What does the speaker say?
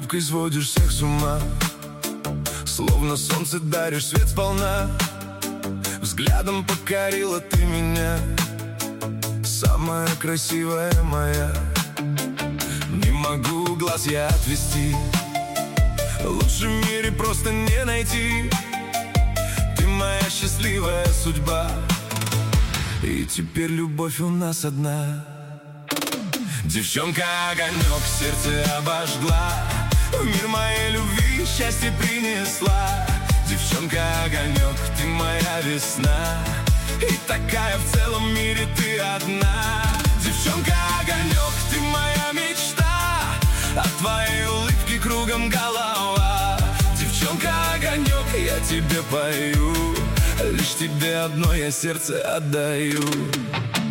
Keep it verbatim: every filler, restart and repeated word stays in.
улыбкой сводишь всех с ума, словно солнце даришь свет сполна. Взглядом покорила ты меня, самая красивая моя. Не могу глаз я отвести, лучше в мире просто не найти. Ты моя счастливая судьба, и теперь любовь у нас одна. Девчонка, огонек в сердце обожгла, в мир моей любви счастье принесла. Девчонка, огонек, ты моя весна, и такая в целом мире ты одна. Девчонка, огонек, ты моя мечта, от твоей улыбки кругом голова. Девчонка, огонек, я тебе пою, лишь тебе одно я сердце отдаю.